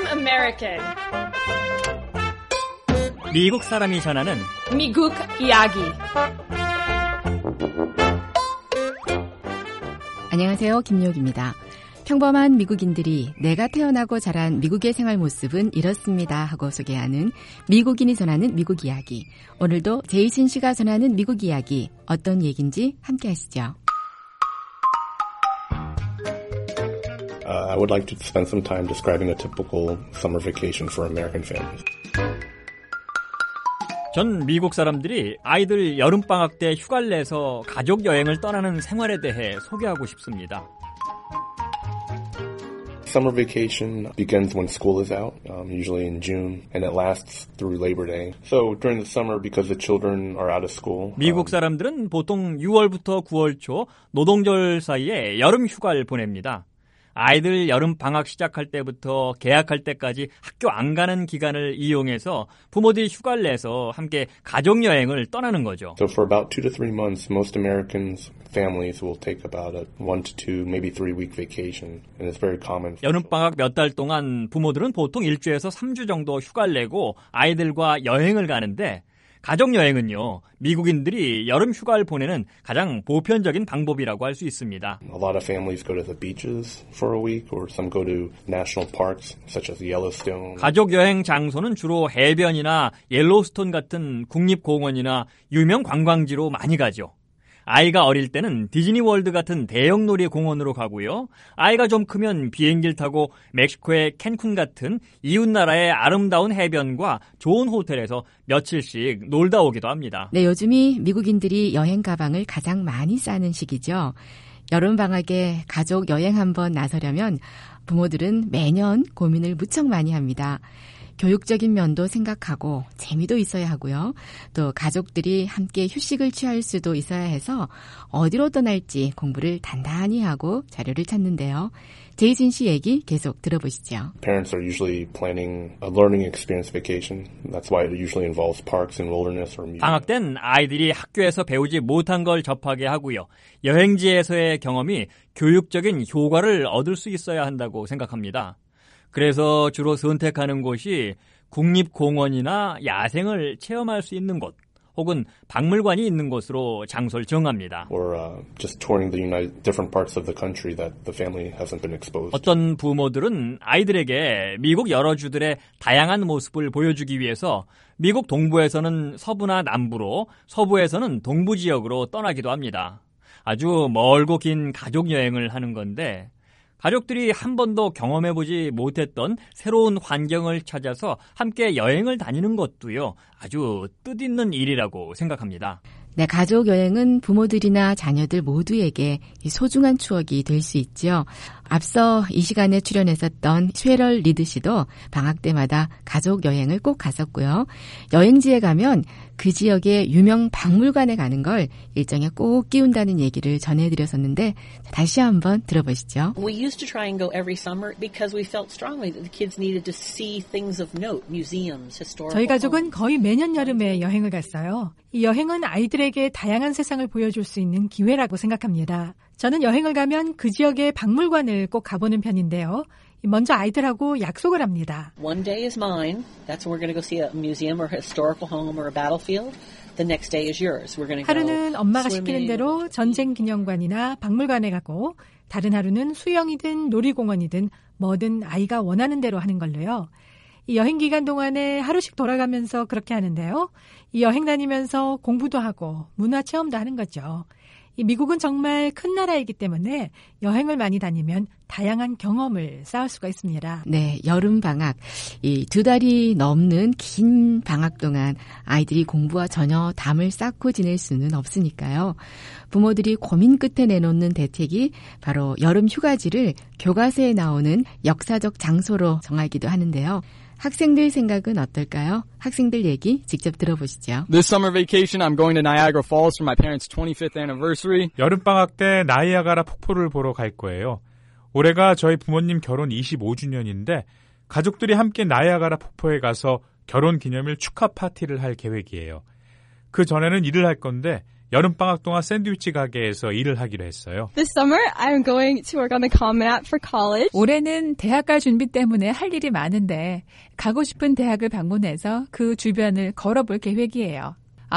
I'm American. 미국 사람이 전하는 미국 이야기. 안녕하세요. 김유옥입니다. 평범한 미국인들이 내가 태어나고 자란 미국의 생활 모습은 이렇습니다 하고 소개하는 미국인이 전하는 미국 이야기. 오늘도 제이신 씨가 전하는 미국 이야기 어떤 얘기인지 함께 하시죠. I would like to spend some time describing a typical summer vacation for American families. 전 미국 사람들이 아이들 여름방학 때 휴가를 내서 가족 여행을 떠나는 생활에 대해 소개하고 싶습니다. Summer vacation begins when school is out, usually in June, and it lasts through Labor Day. So during the summer, because the children are out of school, 미국 사람들은 보통 6월부터 9월 초 노동절 사이에 여름 휴가를 보냅니다. 아이들 여름 방학 시작할 때부터 개학할 때까지 학교 안 가는 기간을 이용해서 부모들이 휴가를 내서 함께 가족 여행을 떠나는 거죠. So for about 2 to 3 months, most Americans families will take about a 1 to 2, maybe 3-week vacation, and it's very common. 여름 방학 몇 달 동안 부모들은 보통 1주에서 3주 정도 휴가를 내고 아이들과 여행을 가는데 가족 여행은요, 미국인들이 여름 휴가를 보내는 가장 보편적인 방법이라고 할 수 있습니다. A lot of families go to the beaches for a week, or some go to national parks such as Yellowstone. 가족 여행 장소는 주로 해변이나 옐로우스톤 같은 국립공원이나 유명 관광지로 많이 가죠. 아이가 어릴 때는 디즈니월드 같은 대형 놀이공원으로 가고요. 아이가 좀 크면 비행기를 타고 멕시코의 캔쿤 같은 이웃나라의 아름다운 해변과 좋은 호텔에서 며칠씩 놀다 오기도 합니다. 네, 요즘이 미국인들이 여행 가방을 가장 많이 싸는 시기죠. 여름방학에 가족 여행 한번 나서려면 부모들은 매년 고민을 무척 많이 합니다. 교육적인 면도 생각하고 재미도 있어야 하고요. 또 가족들이 함께 휴식을 취할 수도 있어야 해서 어디로 떠날지 공부를 단단히 하고 자료를 찾는데요. 제이신 씨 얘기 계속 들어보시죠. Parents are usually planning a learning experience vacation. That's why it usually involves parks and wilderness or museums. 방학 땐 아이들이 학교에서 배우지 못한 걸 접하게 하고요. 여행지에서의 경험이 교육적인 효과를 얻을 수 있어야 한다고 생각합니다. 그래서 주로 선택하는 곳이 국립공원이나 야생을 체험할 수 있는 곳 혹은 박물관이 있는 곳으로 장소를 정합니다. Or just touring the different parts of the country that the family hasn't been exposed to. 어떤 부모들은 아이들에게 미국 여러 주들의 다양한 모습을 보여주기 위해서 미국 동부에서는 서부나 남부로, 서부에서는 동부 지역으로 떠나기도 합니다. 아주 멀고 긴 가족 여행을 하는 건데 가족들이 한 번도 경험해보지 못했던 새로운 환경을 찾아서 함께 여행을 다니는 것도요, 아주 뜻있는 일이라고 생각합니다. 네, 가족 여행은 부모들이나 자녀들 모두에게 소중한 추억이 될 수 있죠. 앞서 이 시간에 출연했었던 쉐럴 리드 씨도 방학 때마다 가족 여행을 꼭 갔었고요. 여행지에 가면 그 지역의 유명 박물관에 가는 걸 일정에 꼭 끼운다는 얘기를 전해드렸었는데 다시 한번 들어보시죠. We used to try and go every summer because we felt strongly that the kids needed to see things of note, museums, historical. 저희 가족은 거의 매년 여름에 여행을 갔어요. 이 여행은 아이들에게 다양한 세상을 보여줄 수 있는 기회라고 생각합니다. 저는 여행을 가면 그 지역의 박물관을 꼭 가보는 편인데요. 먼저 아이들하고 약속을 합니다. One day is mine. That's when we're going to go see a museum or a historical home or a battlefield. The next day is yours. We're going to go 하루는 엄마가 swimming. 시키는 대로 전쟁 기념관이나 박물관에 가고 다른 하루는 수영이든 놀이공원이든 뭐든 아이가 원하는 대로 하는 걸로요. 이 여행 기간 동안에 하루씩 돌아가면서 그렇게 하는데요. 이 여행 다니면서 공부도 하고 문화 체험도 하는 거죠. 이 미국은 정말 큰 나라이기 때문에 여행을 많이 다니면 다양한 경험을 쌓을 수가 있습니다. 네, 여름 방학. 이 2달이 넘는 긴 방학 동안 아이들이 공부와 전혀 담을 쌓고 지낼 수는 없으니까요. 부모들이 고민 끝에 내놓는 대책이 바로 여름 휴가지를 교과서에 나오는 역사적 장소로 정하기도 하는데요. 학생들 생각은 어떨까요? 학생들 얘기 직접 들어보시죠. This summer vacation, I'm going to Niagara Falls for my parents' 25th anniversary. 여름방학 때 나이아가라 폭포를 보러 갈 거예요. 올해가 저희 부모님 결혼 25주년인데 가족들이 함께 나이아가라 폭포에 가서 결혼 기념일 축하 파티를 할 계획이에요. 그 전에는 일을 할 건데 여름방학 동안 샌드위치 가게에서 일을 하기로 했어요. This summer, I'm going to work on the Common App for college. 올해는 대학가 준비 때문에 할 일이 많은데 가고 싶은 대학을 방문해서 그 주변을 걸어볼 계획이에요.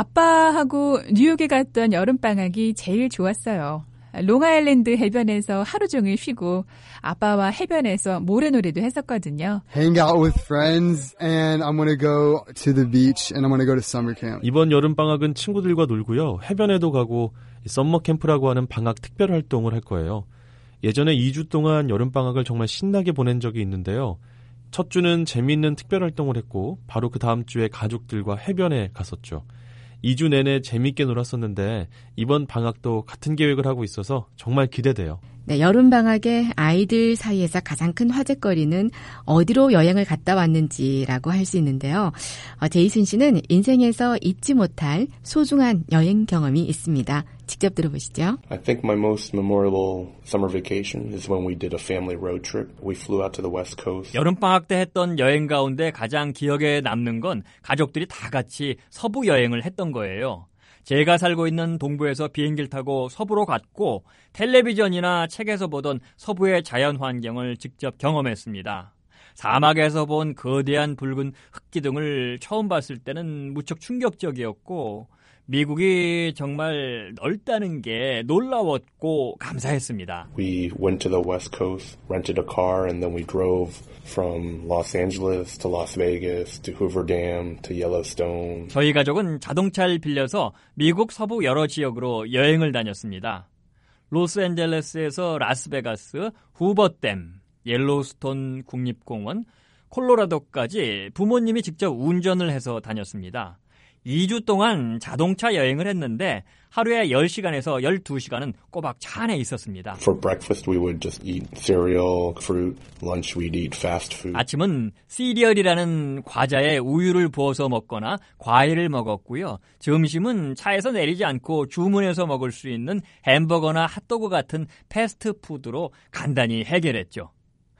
아빠하고 뉴욕에 갔던 여름방학이 제일 좋았어요. 롱아일랜드 해변에서 하루 종일 쉬고 아빠와 해변에서 모래놀이도 했었거든요. Hang out with friends and I'm going to go to the beach and I'm going to go to summer camp. 이번 여름방학은 친구들과 놀고요. 해변에도 가고 썸머 캠프라고 하는 방학 특별 활동을 할 거예요. 예전에 2주 동안 여름방학을 정말 신나게 보낸 적이 있는데요. 첫 주는 재미있는 특별 활동을 했고 바로 그 다음 주에 가족들과 해변에 갔었죠. 2주 내내 재밌게 놀았었는데 이번 방학도 같은 계획을 하고 있어서 정말 기대돼요. 네, 여름방학에 아이들 사이에서 가장 큰 화제거리는 어디로 여행을 갔다 왔는지라고 할 수 있는데요. 제이슨 씨는 인생에서 잊지 못할 소중한 여행 경험이 있습니다. 직접 들어보시죠. I think my most memorable summer vacation is when we did a family road trip. We flew out to the West Coast. 여름방학 때 했던 여행 가운데 가장 기억에 남는 건 가족들이 다 같이 서부 여행을 했던 거예요. 제가 살고 있는 동부에서 비행기를 타고 서부로 갔고 텔레비전이나 책에서 보던 서부의 자연 환경을 직접 경험했습니다. 사막에서 본 거대한 붉은 흙기둥을 처음 봤을 때는 무척 충격적이었고 미국이 정말 넓다는 게 놀라웠고 감사했습니다. We went to the West Coast, rented a car, and then we drove from Los Angeles to Las Vegas to Hoover Dam to Yellowstone. 저희 가족은 자동차를 빌려서 미국 서부 여러 지역으로 여행을 다녔습니다. 로스앤젤레스에서 라스베가스, 후버댐, 옐로우스톤 국립공원, 콜로라도까지 부모님이 직접 운전을 해서 다녔습니다. 2주 동안 자동차 여행을 했는데 하루에 10시간에서 12시간은 꼬박 차 안에 있었습니다. For breakfast we would just eat cereal, fruit. Lunch we'd eat fast food. 아침은 시리얼이라는 과자에 우유를 부어서 먹거나 과일을 먹었고요. 점심은 차에서 내리지 않고 주문해서 먹을 수 있는 햄버거나 핫도그 같은 패스트푸드로 간단히 해결했죠.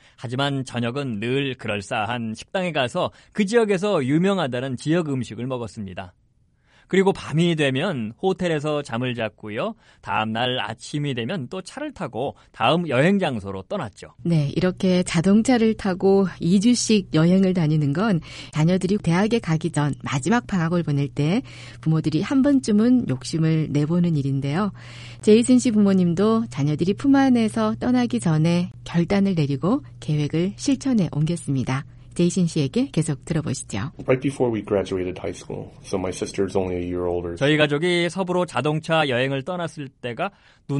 하지만 저녁은 늘 그럴싸한 식당에 가서 그 지역에서 유명하다는 지역 음식을 먹었습니다. 그리고 밤이 되면 호텔에서 잠을 잤고요. 다음 날 아침이 되면 또 차를 타고 다음 여행 장소로 떠났죠. 네, 이렇게 자동차를 타고 2주씩 여행을 다니는 건 자녀들이 대학에 가기 전 마지막 방학을 보낼 때 부모들이 한 번쯤은 욕심을 내보는 일인데요. 제이슨 씨 부모님도 자녀들이 품 안에서 떠나기 전에 결단을 내리고 계획을 실천에 옮겼습니다. 제이슨 씨에게 계속 들어보시죠. Right before we graduated high school, so my sister's only a year older. 저희 가족이 서부로 자동차 여행을 떠났을 때가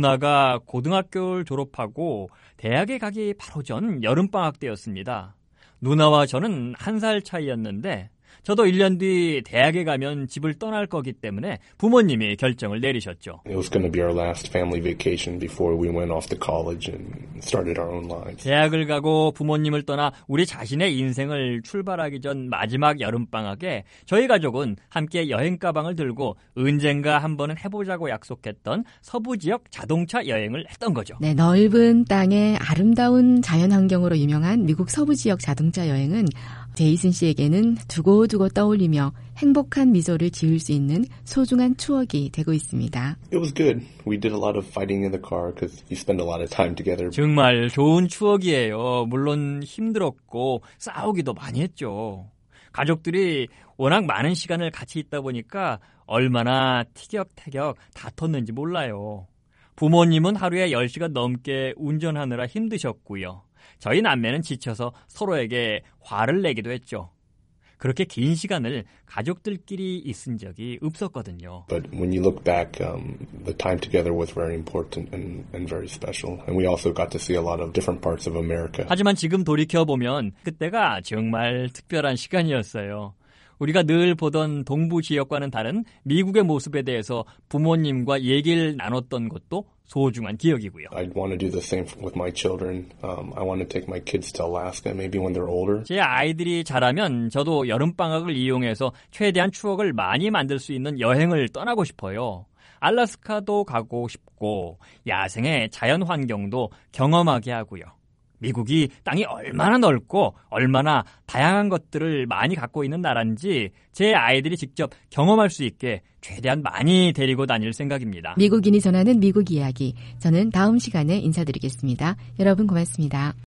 누나가 고등학교를 졸업하고 대학에 가기 바로 전 여름방학 때였습니다. 누나와 저는 1살 차이였는데 저도 1년 뒤 대학에 가면 집을 떠날 거기 때문에 부모님이 결정을 내리셨죠. It was going to be our last family vacation before we went off to college and started our own lives. 대학을 가고 부모님을 떠나 우리 자신의 인생을 출발하기 전 마지막 여름방학에 저희 가족은 함께 여행 가방을 들고 언젠가 한 번은 해보자고 약속했던 서부 지역 자동차 여행을 했던 거죠. 네, 넓은 땅에 아름다운 자연환경으로 유명한 미국 서부 지역 자동차 여행은 제이슨 씨에게는 두고두고 떠올리며 행복한 미소를 지을 수 있는 소중한 추억이 되고 있습니다. It was good. We did a lot of fighting in the car because you spend a lot of time together. 정말 좋은 추억이에요. 물론 힘들었고 싸우기도 많이 했죠. 가족들이 워낙 많은 시간을 같이 있다 보니까 얼마나 티격태격 다퉜는지 몰라요. 부모님은 하루에 10시간 넘게 운전하느라 힘드셨고요. 저희 남매는 지쳐서 서로에게 화를 내기도 했죠. 그렇게 긴 시간을 가족들끼리 있은 적이 없었거든요. But when you look back, the time together was very important and very special. And we also got to see a lot of different parts of America. 하지만 지금 돌이켜보면 그때가 정말 특별한 시간이었어요. 우리가 늘 보던 동부 지역과는 다른 미국의 모습에 대해서 부모님과 얘기를 나눴던 것도 소중한 기억이고요. I want to do the same with my children. I want to take my kids to Alaska maybe when they're older. 제 아이들이 자라면 저도 여름방학을 이용해서 최대한 추억을 많이 만들 수 있는 여행을 떠나고 싶어요. 알래스카도 가고 싶고 야생의 자연 환경도 경험하게 하고요. 미국이 땅이 얼마나 넓고 얼마나 다양한 것들을 많이 갖고 있는 나라인지 제 아이들이 직접 경험할 수 있게 최대한 많이 데리고 다닐 생각입니다. 미국인이 전하는 미국 이야기. 저는 다음 시간에 인사드리겠습니다. 여러분 고맙습니다.